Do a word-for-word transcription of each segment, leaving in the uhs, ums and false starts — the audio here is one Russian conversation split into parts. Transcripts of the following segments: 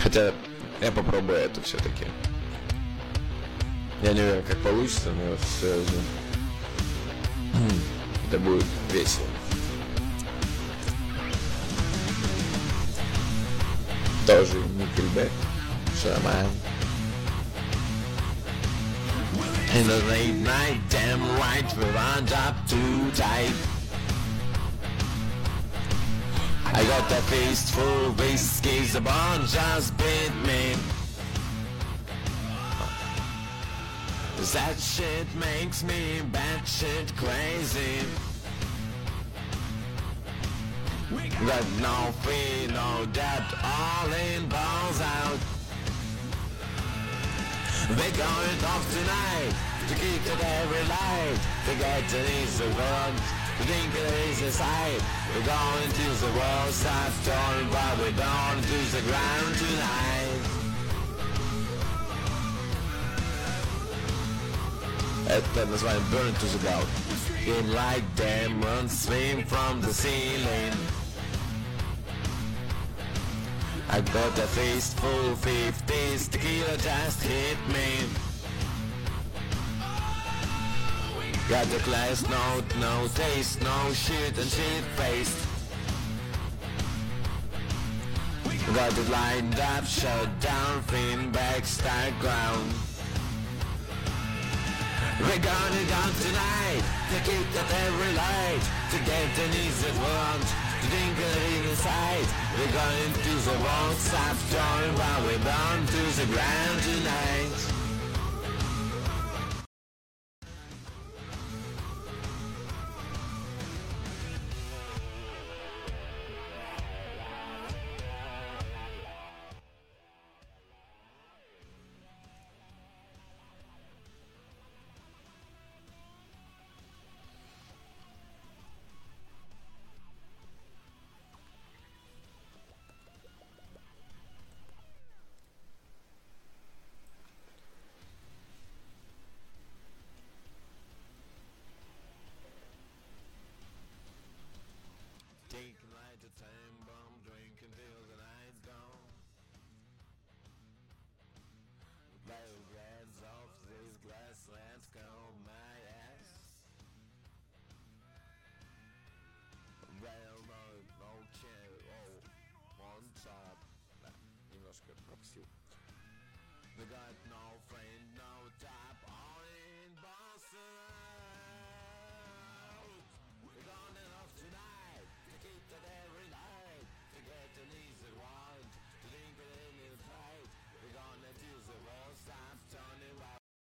Хотя я попробую это все-таки. Я не уверен, как получится, но все же это будет весело. Тоже Nickelback, Shaman. In the late night, damn right, we wound up too tight. I got that fist full whiskey, the bond just beat me. That shit makes me batshit crazy. Got no fear, no doubt, all in, balls out. We're going off tonight to keep it every light. To get to ease the world, to think it is a sight. We're going to the world, stop torn, but we're going to the ground tonight. Это название Burn to the Ground. Scream like demons, swing from the ceiling. I got a fist full fifties, tequila just hit me. Got the class note, no taste, no shit and shit faced. Got it lined up, shut down, fin back, start ground. We're gonna go tonight, to keep that every light, to get the needs that want, to think it inside. We're going to the world, stop torn, while we're bound to the ground tonight. Taking light to time bomb, drinking till the night's gone. Blow glass off this glass, let's go, my ass. Well, no, no chair, oh, one top. Да, немножко пропустил. We got no friend, no top, all in Boston. We're going off tonight. Keep that every night, to get the needs that want, to think it in the fight. We're gonna do the world, stop turning wild.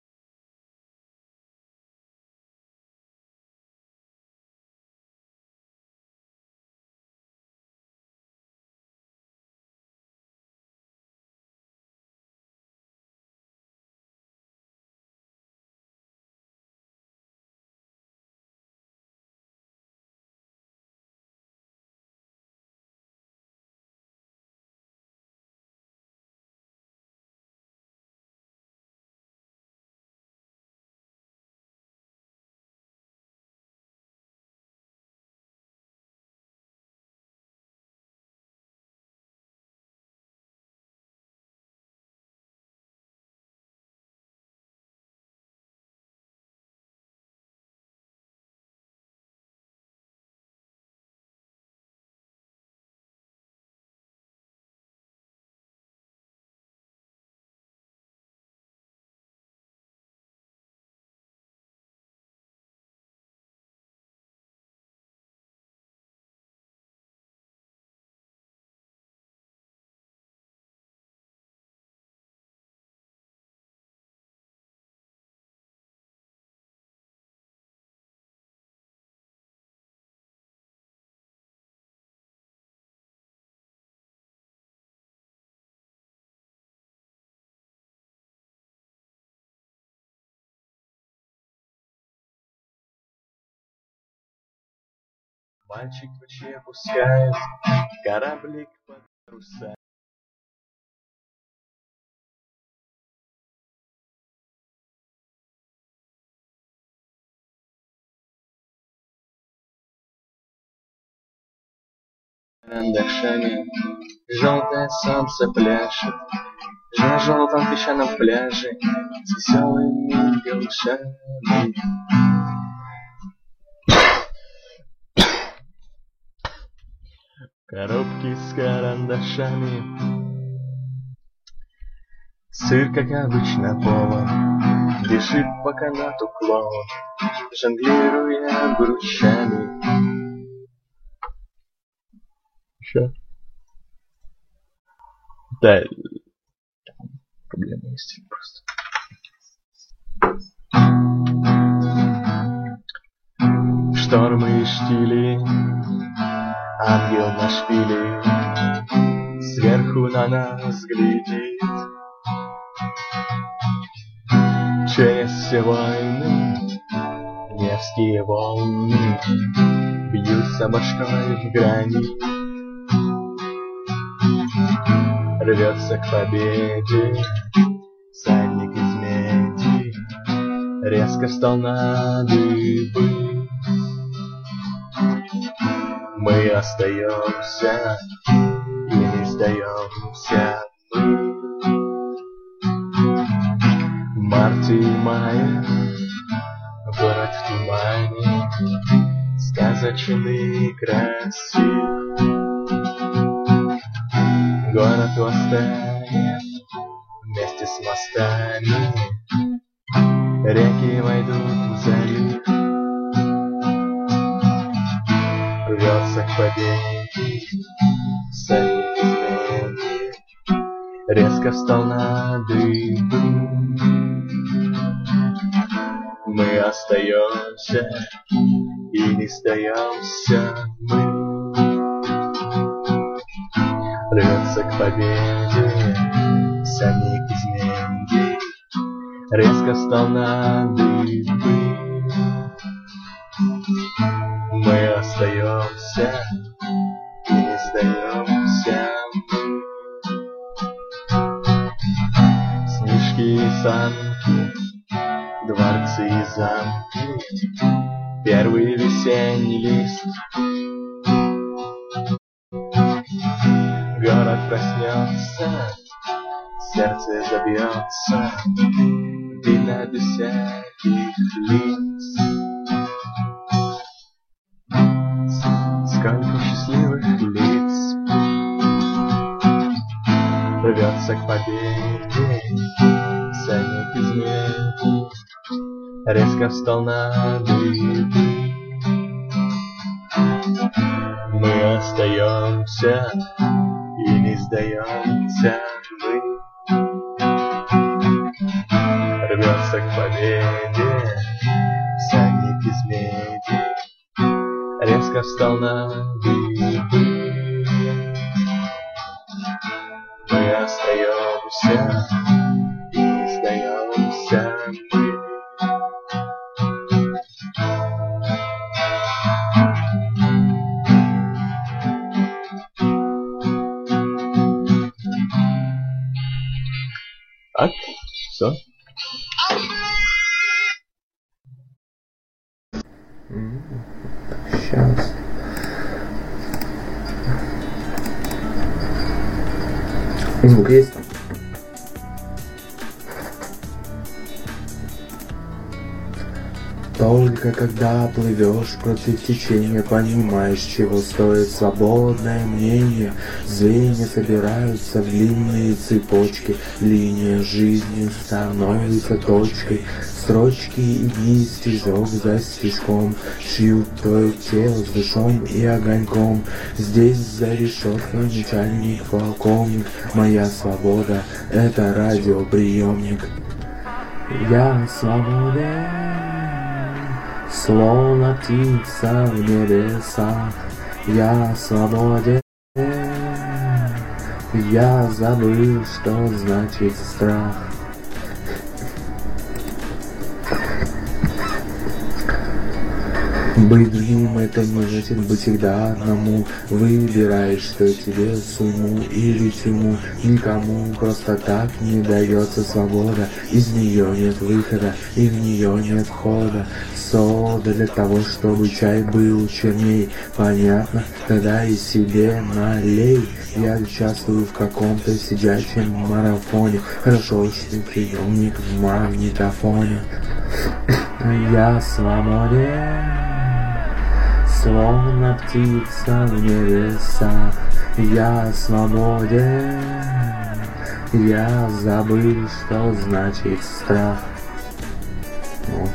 Мальчик в ночи опускает кораблик под паруса. карандашами, желтое солнце пляшет на желтом песчаном пляже с веселыми голышами. Коробки с карандашами, сыр, как обычно, повар бежит по канату клоун, жонглируя обручами. Что? Да, проблема есть просто. Штормы и штили, ангел на шпиле сверху на нас глядит. Через все войны Невские волны бьются башкой в гранит. Рвется к победе всадник из меди, резко встал на дыбы. Мы остаемся и не сдаемся мы. В марте и мае город в тумане, сказочный и красив. Город восстанет вместе с мостами, реки войдут в залив. Рвется к победе всадник из меди, резко встал на дыбы. Мы остаемся и не сдаемся мы. Рвется к победе всадник из меди, резко встал на дыбы. Мы остаемся и не сдаемся мы. Снежки и санки, дворцы и замки, первый весенний лист. Город проснется, сердце забьется, видно без всяких лиц. Сколько счастливых лиц рвется к победе всадник из меди, резко встал на дыбы. Мы остаемся и не сдаемся мы. Рвется к победе всадник из меди, резко встал на дыбы. Мы остаемся и не сдаемся мы. Так, все. Сейчас. Звук есть? Только когда плывешь против течения, понимаешь, чего стоит свободное мнение. Звенья собираются в длинные цепочки, линия жизни становится точкой. Строчки и дни, стежок за стежком шьют твое тело с душом и огоньком. Здесь за решеткой начальник, полковник. Моя свобода — это радиоприемник. Я свободен, словно птица в небесах. Я свободен, я забыл, что значит страх. Быть другим — это не значит быть всегда одному. Выбирай, что тебе сумму или тьму. Никому просто так не дается свобода. Из нее нет выхода, и в нее нет входа. Сода для того, чтобы чай был черней. Понятно, тогда и себе налей. Я участвую в каком-то сидячем марафоне. Хорошо, что приемник в магнитофоне. Я свободен, словно птица в небесах. Я свободен, я забыл, что значит страх. Ну.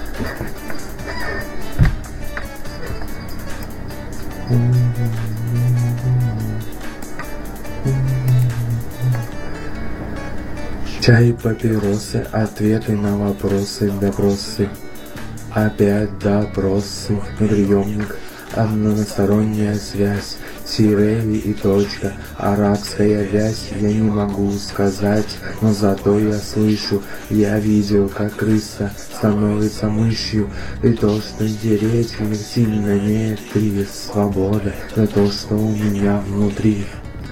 Чай, папиросы, ответы на вопросы, допросы. Опять допросы, приемник, односторонняя связь, тире и точка, арабская вязь. Я не могу сказать, но зато я слышу, я видел, как крыса становится мышью. И то, что дереть сильно нет, три свобода, это то, что у меня внутри.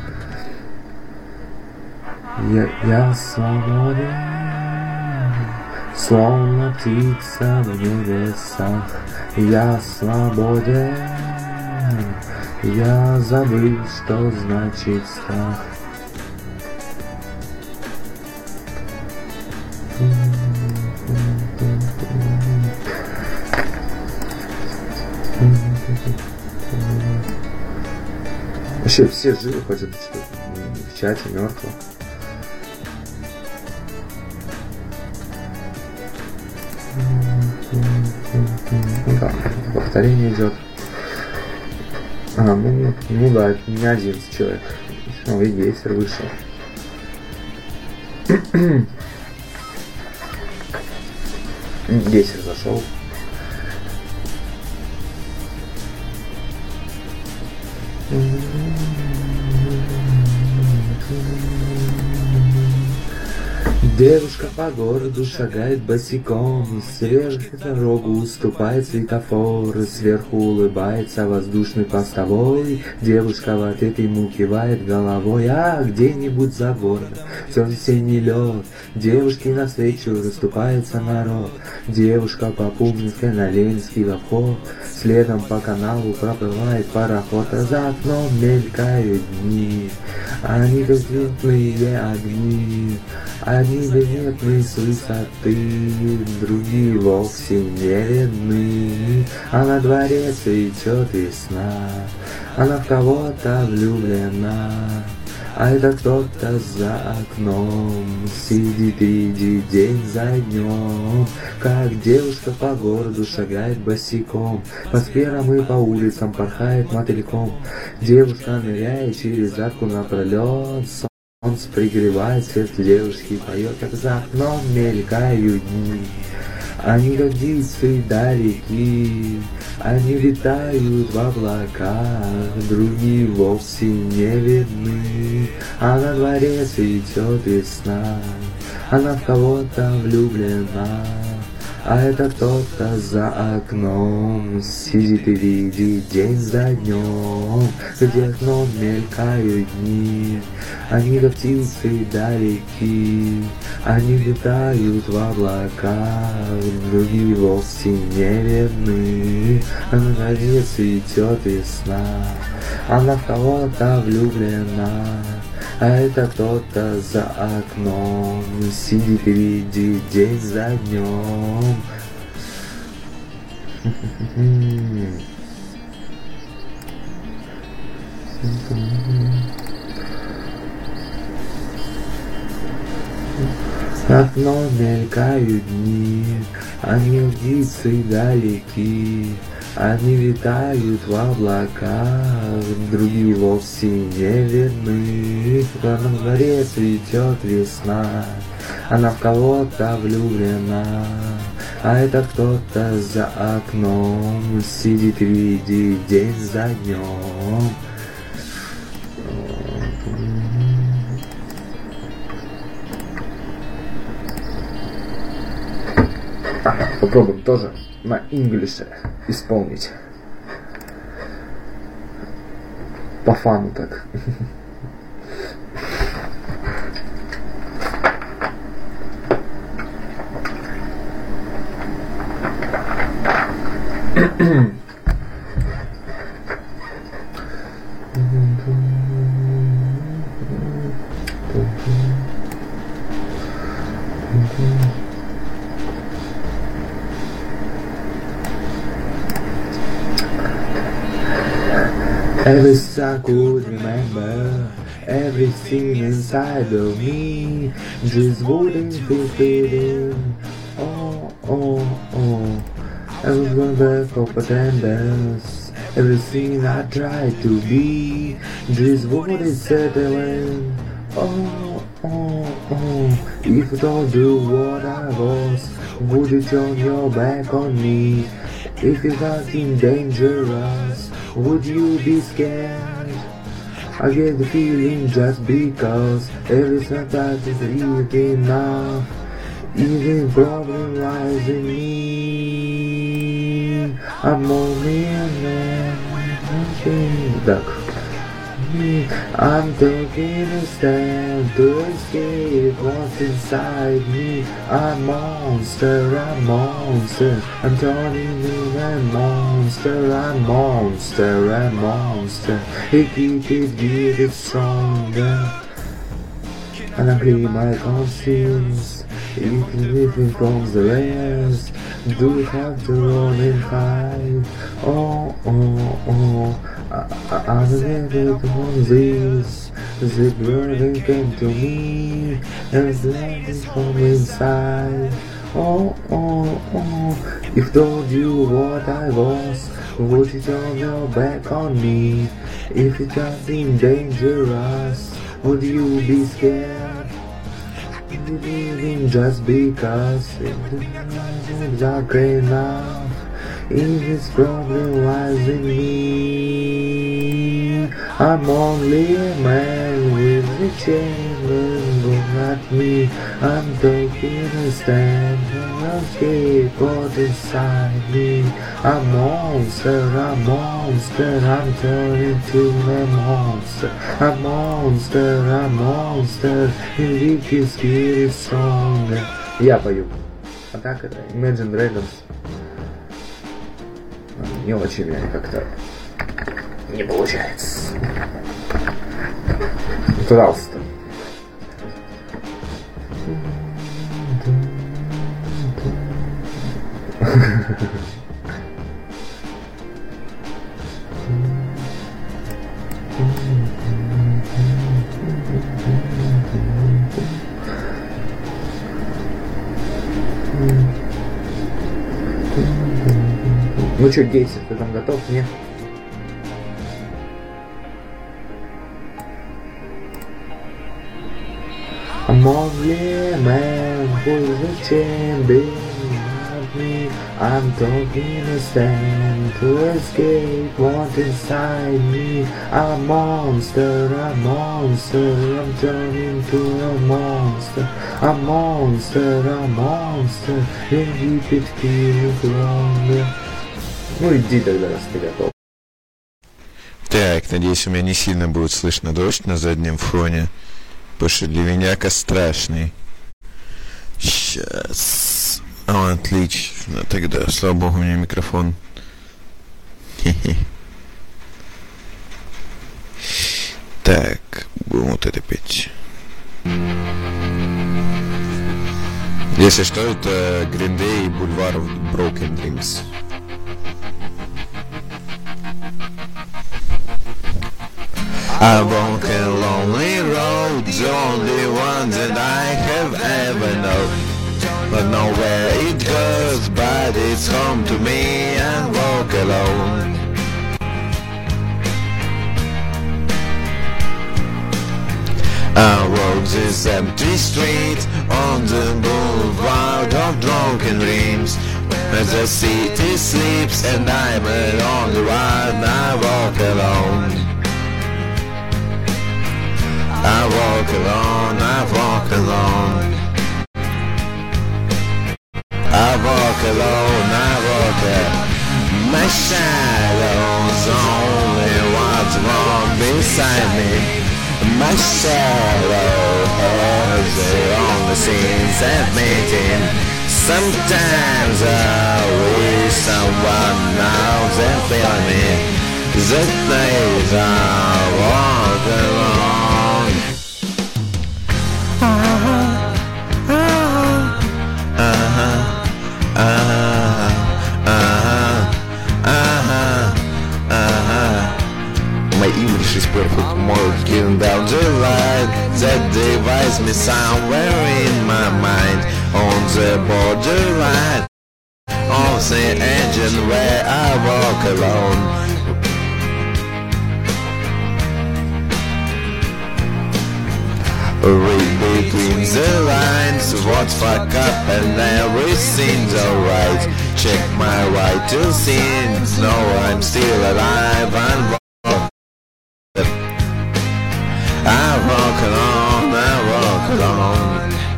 Я, я свободен, словно птица в небесах. Я свободен, я забыл, что значит страх. Вообще все живы ходят, что в чате мертвы. Да, повторение идет. А, ну, ну да, не одиннадцать человек. Ну, и гейсер вышел. Гейсер зашел. Девушка по городу шагает босиком, сверху дорогу уступает светофор, сверху улыбается воздушный постовой. Девушка в ответ ему кивает головой, а где-нибудь за городом все синий лед. Девушки навстречу расступается народ, девушка по Пумской на Ленинский в обход. Следом по каналу проплывает пароход, а за окном мелькают дни, они как цветные огни. Одни заметны с высоты, другие вовсе не видны. А на дворе цветет весна, она в кого-то влюблена. А это кто-то за окном сидит, видит день за днем, как девушка по городу шагает босиком, по скверам и по улицам порхает мотыльком. Девушка ныряет через арку напролет, солнце пригревает, сердце девушки поет, как за окном мелькают дни. Они как птицы далеки, они летают в облаках, другие вовсе не видны. А на дворе цветет весна, она в кого-то влюблена. А это кто-то за окном сидит и видит день за днем, где окном мелькают дни. Они как птицы далеки, они летают в облаках, другие вовсе не видны. А на дворе цветет весна, она в кого-то влюблена. А это кто-то за окном сидит и видит день за днем. Окно мелькают дни, они птицы далеки, они летают в облаках, другие вовсе не видны. На дворе цветет весна, она в кого-то влюблена. А это кто-то за окном сидит и видит день за днем. Ага. Попробуем тоже на инглише исполнить. По фану так. Every I could remember everything inside of me just wouldn't be fitting. Oh, oh, oh. I was going back for pretenders. Everything I tried to be just wouldn't settle in. Oh, oh, oh. If you don't do what I was, would you turn your back on me? If you got in dangerous, would you be scared? I get the feeling just because every sentence is easy enough. Even problem lies in me. I'm only a man. Duck. I'm taking a stand to escape what's inside me. I'm monster, I'm monster. I'm turning in a monster. I'm monster, I'm monster. It keeps it getting stronger. And I clean my conscience. Even living from the rest. Do you have to run and hide? Oh, oh, oh. I, I, I'm never on this. The burden came to me, and the light is from inside. Oh, oh, oh. If told you what I was, would you turn your back on me? If it got seemed dangerous, would you be scared? Living just because it's dark enough. If this problem lies in me, I'm only a man with a chain, but not me. I'm taking a stand and I'll escape what's inside me. I'm monster, I'm monster, I'm turning to a monster. I'm monster, I'm monster, and we can get it stronger. Я пою. А так это Imagine Dragons. Не очень у меня как-то не получается. Пожалуйста. Ну что, Гейсер, ты там готов? Нет? I'm only a man who's a champion of me. I'm taking a stand to escape what's inside me. I'm a monster, I'm a monster, I'm turning to a monster. I'm a monster, I'm a monster, and keep it feeling longer. Ну иди тогда, раз ты готов. Так, надеюсь, у меня не сильно будет слышно дождь на заднем фоне, потому что ливеняка страшный. Сейчас. О, отлично. Тогда, слава богу, у меня микрофон. Хе-хе. Так, будем вот это петь. Если что, это Green Day, Boulevard of Broken Dreams. I walk a lonely road, the only one that I have ever known. But nowhere it goes, but it's home to me and walk alone. I walk this empty street on the boulevard of drunken dreams. As the city sleeps and I'm alone the one, I walk alone. I walk alone, I walk alone. I walk alone, I walk alone. My shadow's only what's wrong beside me. My shadow has the only scenes I've made in. Sometimes I wish someone knows and feel me. The days I walk alone. Uh-huh, uh-huh, uh-huh, uh-huh, uh-huh, uh-huh. My English is perfect, more getting down the line. That divides me somewhere in my mind. On the borderline of the engine where I walk alone. Read between the lines, what's fuck up and everything's alright. Check my vital signs, no I'm still alive and walk. I walk alone, I walk alone.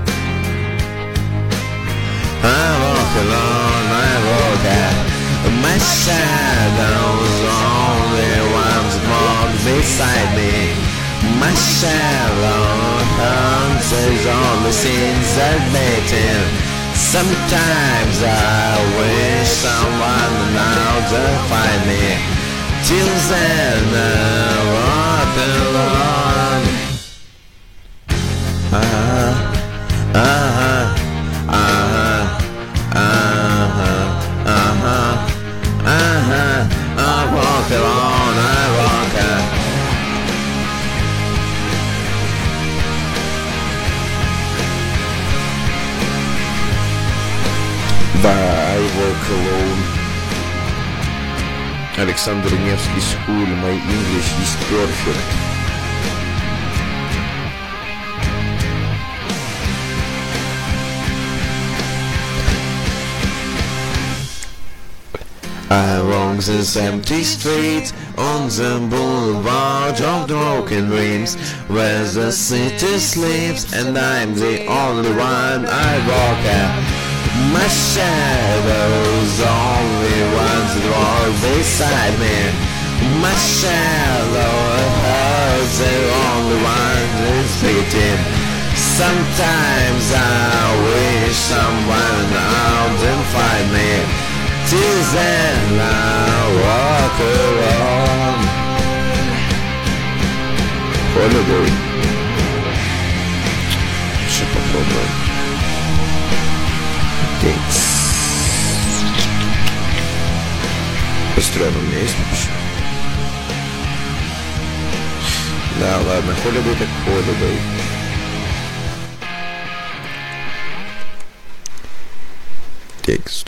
I walk alone, I walk out. My shadow's only one's more beside me. My shadow haunts is all the scenes I've made in. Sometimes I wish someone now to find me. Till then I walk alone. Uh-huh, uh-huh. Uh-huh, uh-huh, uh-huh, uh-huh. I walk alone, I walk alone. I walk alone. Alexander Nevsky School, my English is perfect. I walk this empty street on the boulevard of broken dreams, where the city sleeps and I'm the only one I walk at. My shadow's only ones that walk beside me. My shadow hurts the only one that's fitting. Sometimes I wish someone out and find me. Till then I walk alone. Holiday. Еще попробуем. Текс. Построен у меня есть вообще? Да, ладно, holiday так holiday. Текст.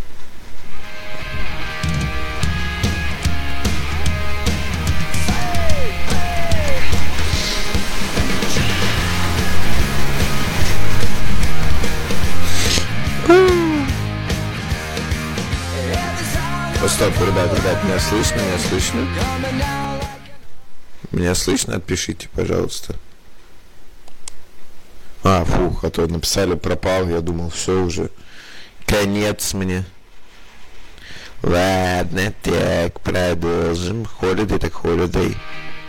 Стоп, ребят, ребят, меня слышно, меня слышно? Меня слышно? Отпишите, пожалуйста. А, фух, а то написали пропал, я думал, все уже. Конец мне. Ладно, так, продолжим. Holiday так holiday.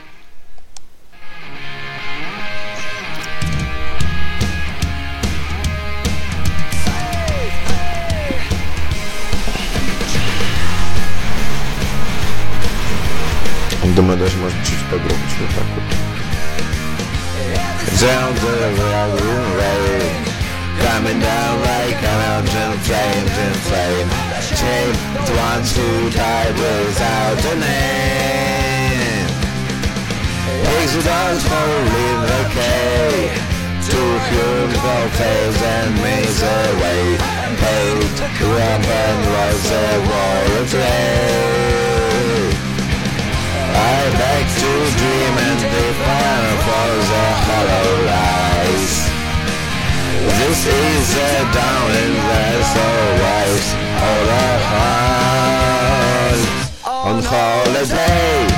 Думаю, даже можно чуть погромче, вот так вот. Down the road, coming down like an engine, flames and flame. Chain the ones who died without a name. Takes the dogs for leave the cave. Two human fails and maze away. Paid weapon was a war of flame. I beg to dream and prepare for the hollow rise. This is a down in the soul wise. All the heart on holiday.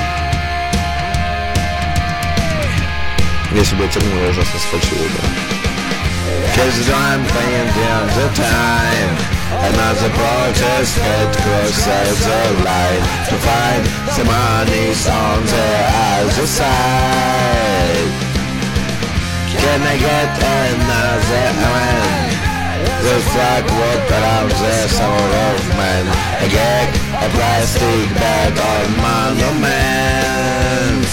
Если бы это было ужасно скачивало, да. Cause I'm playing down the time. Another protest head closer the line to find some money's on the other side. Can I get another man? The flag walk around the soul of man. I get a plastic bag on monuments.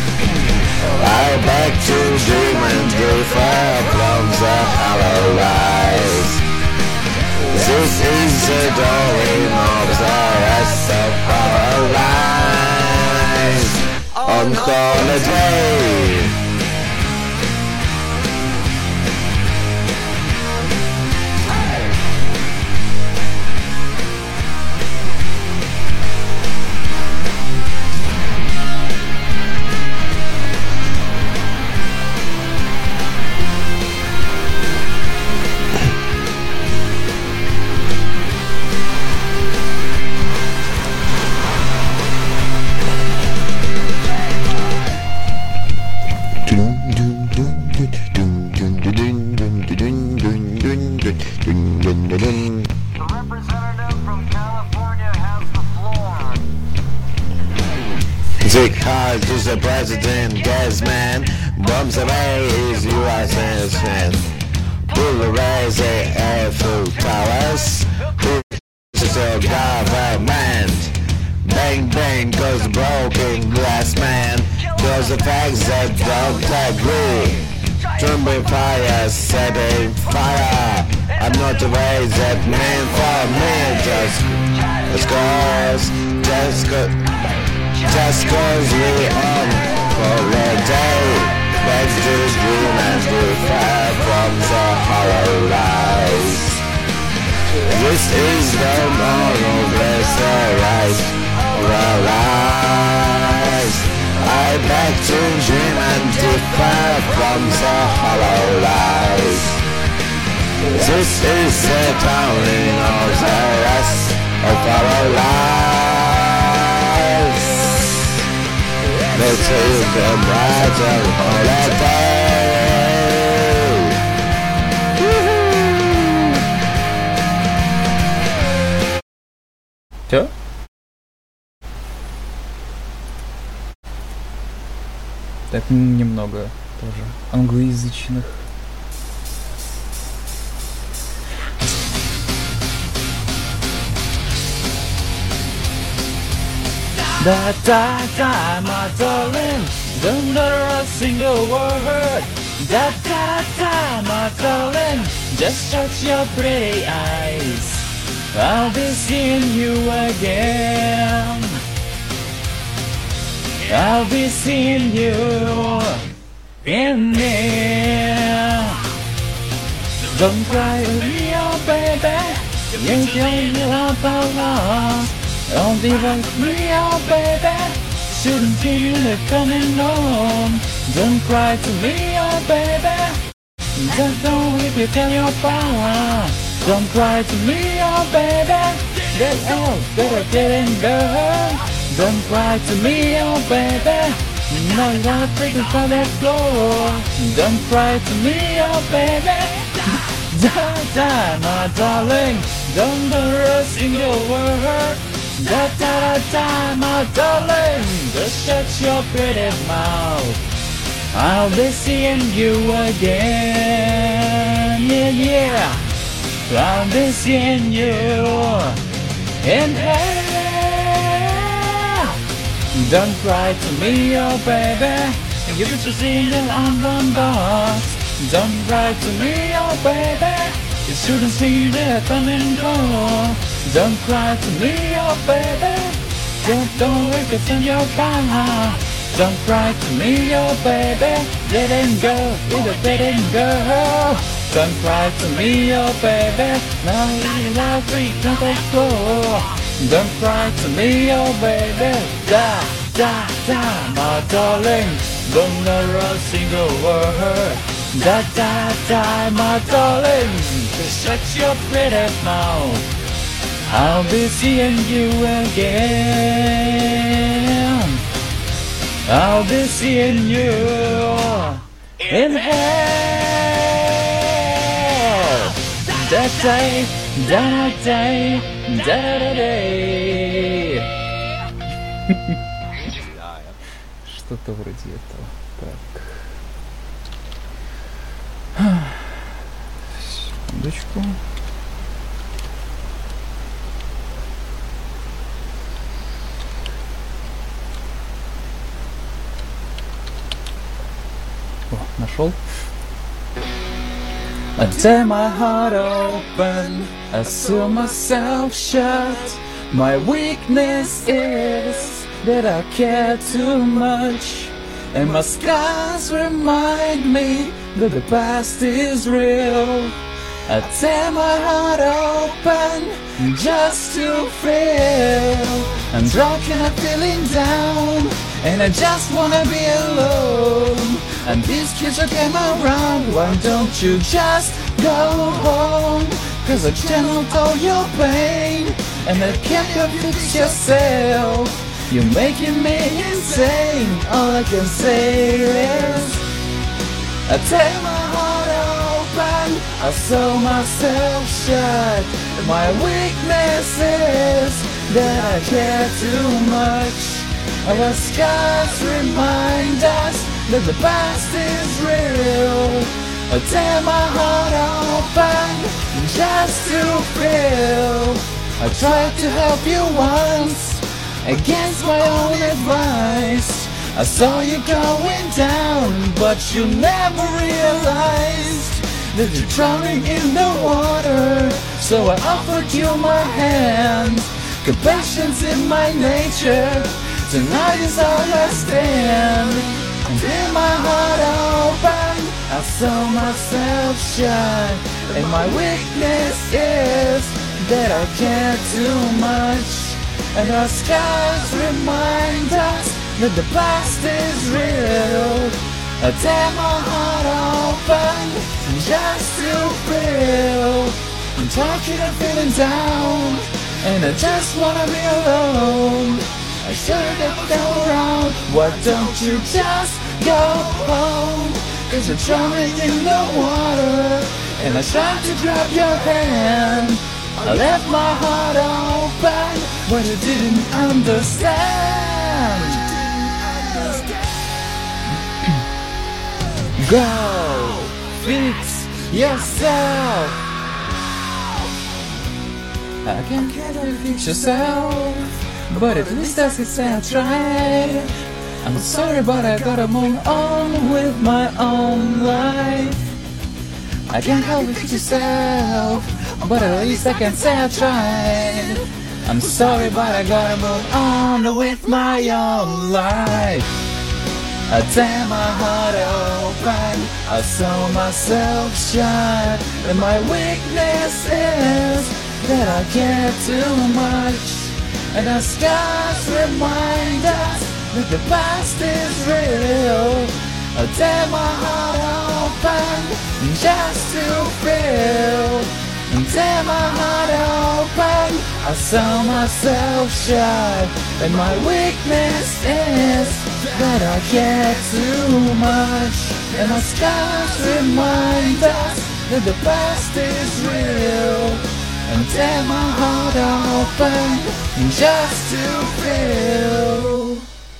I beg to dream and differ from the hollow lies. This is the dawning of the rest of our lives on holiday. Take hard to the president, gas man, bombs away his U S S. Pull away the Eiffel Towers, pull the government. Bang bang goes broken glass man, goes the facts that don't agree. Trembling fire, setting fire. I'm not the way that meant for me. Just, just cause, just cause, just cause we on holiday. Back to dream and to fire from the hollow lies. This is the moral bless the rise of our lives. I beg to dream and differ from the hollow lies. This is the dawning of the rest of our lives. Let's take the bright and holiday. Всё? Так немного тоже англоязычных. That time, my darling, don't utter a single word. That time, my darling, just shut your pretty eyes. I'll be seeing you again. I'll be seeing you in there. Don't cry with me, oh baby. You can't help our lost. Don't even me, oh baby. Shouldn't feel it coming home. Don't cry to me, oh baby. Just don't if you tell your power. Don't cry to me, oh baby. Get out, better get in girl. Don't cry to me, oh baby. Now you gotta break it on that floor. Don't cry to me, oh baby. Da da, my darling. Don't utter a single word. Da da da da, my darling. Just shut your pretty mouth. I'll be seeing you again. Yeah, yeah. I'll be seeing you in hell. Don't cry to me, oh baby. You just sing it on the box. Don't cry to me, oh baby. You shouldn't see that coming cold. Don't cry to me, oh baby. Don't don't wake up in your power. Don't cry to me, oh baby. Let it go, let it go. Don't cry to me, oh baby. Now you love me, don't let go. Don't cry to me, oh baby. Da, da, da, my darling. Don't utter a single word. Da, da, da, my darling. Just shut your pretty mouth. I'll be seeing you again. I'll be seeing you in hell. That day, Да-да-дай, да-да-дай. Что-то вроде этого. Так. Секундочку. О, нашел. I tear my heart open, I sew myself shut. My weakness is that I care too much, and my scars remind me that the past is real. I tear my heart open just to feel. I'm drunk and I'm feeling down, and I just wanna be alone. And these kids that came around, why don't you just go home? Cause I channeled all your pain, and I can't help fix yourself. You're making me insane. All I can say is I tear my heart open, I sew myself shut. My weakness is that I care too much. Our scars remind us that the past is real. I tear my heart open just to feel. I tried to help you once, against my own advice. I saw you going down, but you never realized that you're drowning in the water. So I offered you my hand. Compassion's in my nature. Tonight is all I stand. And in my heart open, I sew myself shut. And my weakness is that I care too much. And our scars remind us that the past is real. I tear my heart open just to feel. I'm talking and feeling down, and I just wanna be alone. I should've left them around. Why don't you just go home? Cause you're drowning in the water, and I tried to grab your hand. I left my heart open, but you didn't understand. Go, fix yourself. I can't fix yourself, but at least I can say I tried. I'm sorry, but I gotta move on with my own life. I can't help you fix yourself, but at least I can say I tried. I'm sorry, but I gotta move on with my own life. I tear my heart open, I sew myself shut. And my weakness is that I care too much. And our scars remind us that the past is real. I tear my heart open just to feel. And tear my heart open, I sew myself shut. And my weakness is that I care too much. And our scars remind us that the past is real. And tear my heart open just to feel.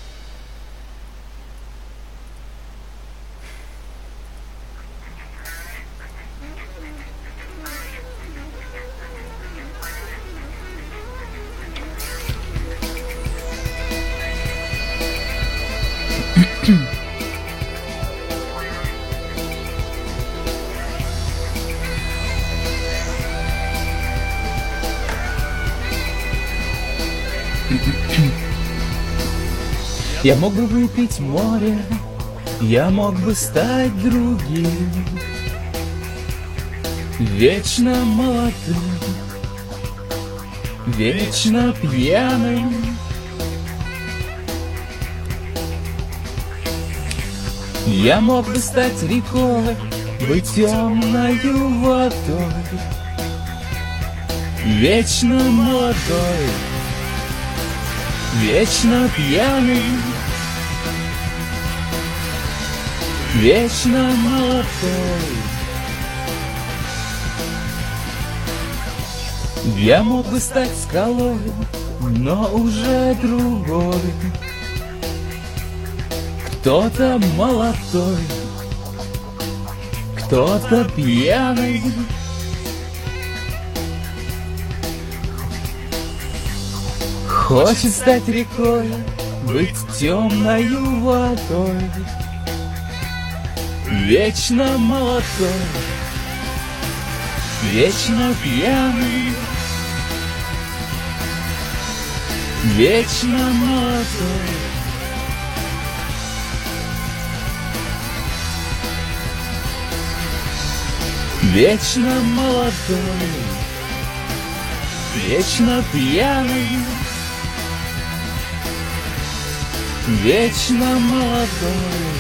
Я мог бы выпить море, я мог бы стать другим, вечно молодым, вечно пьяным. Я мог бы стать рекой, быть темною водой, вечно молодой, вечно пьяным, вечно молодой. Я мог бы стать скалой, но уже другой. Кто-то молодой, кто-то пьяный. Хочет стать рекой, быть темною водой. Вечно молодой, вечно пьяный, вечно молодой. Вечно молодой, вечно пьяный, вечно молодой.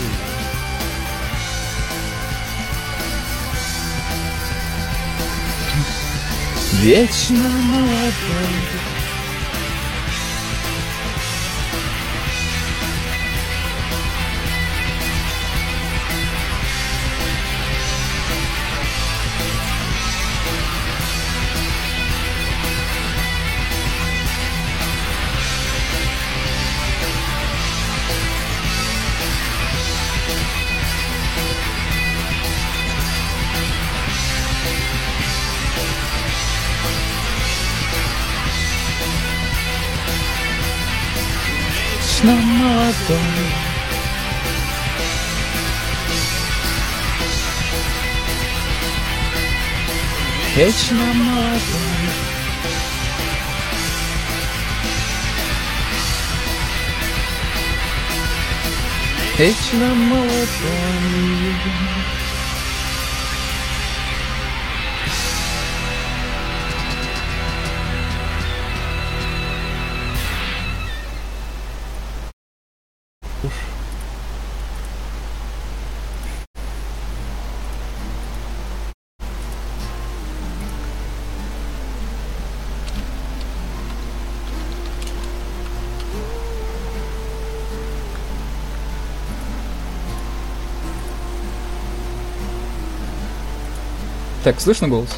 Вечно молодой. Вечно молодой. Вечно молодой. Вечно молодой. Так, слышно голос?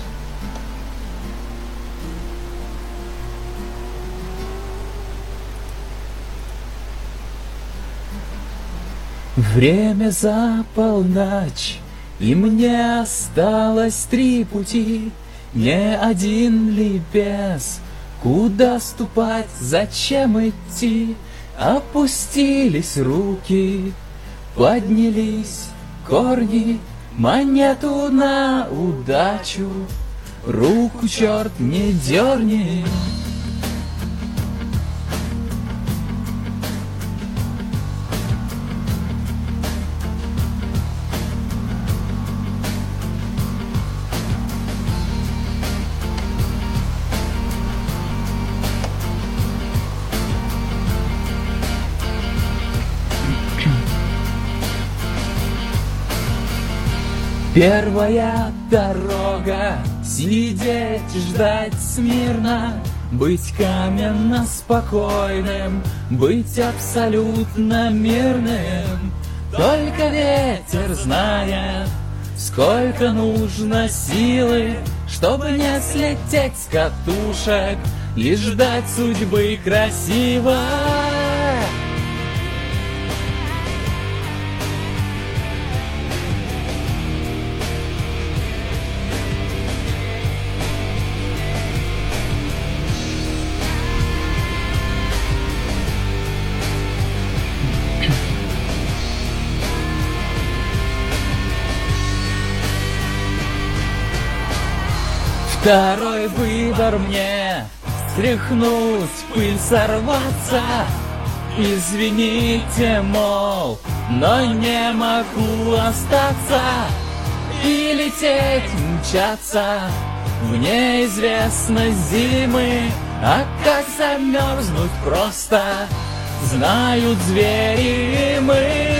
Время за полночь, и мне осталось три пути. Не один ли без? Куда ступать, зачем идти? Опустились руки, поднялись корни. Монету на удачу, руку черт не дерни. Первая дорога — сидеть, ждать смирно, быть каменно спокойным, быть абсолютно мирным. Только ветер знает, сколько нужно силы, чтобы не слететь с катушек и ждать судьбы красиво. Второй выбор мне — стряхнуть пыль, сорваться. Извините, мол, но не могу остаться и лететь, мчаться в неизвестность зимы. А как замерзнуть просто, знают звери и мы.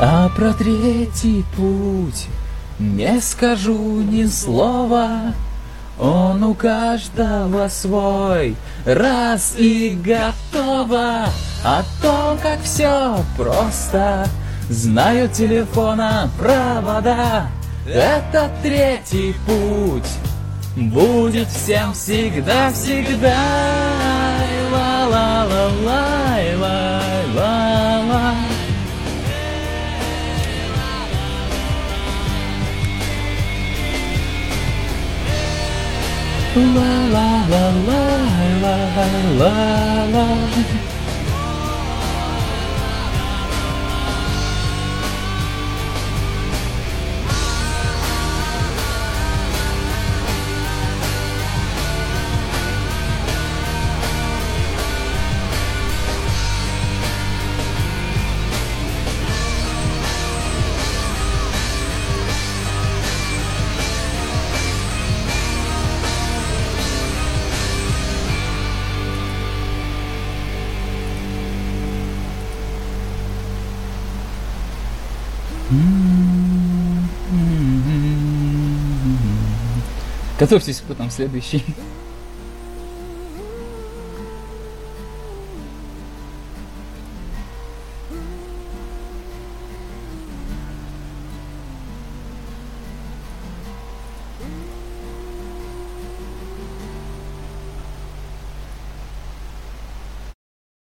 А про третий путь не скажу ни слова. Он у каждого свой, раз и готово. О том, как все просто, знают телефона провода. Это третий путь будет всем всегда-всегда. Ла-ла-ла-лай-лай-ла-ла. Ла-ла-ла-лай-лай-ла-ла. Готовьтесь, кто там следующий.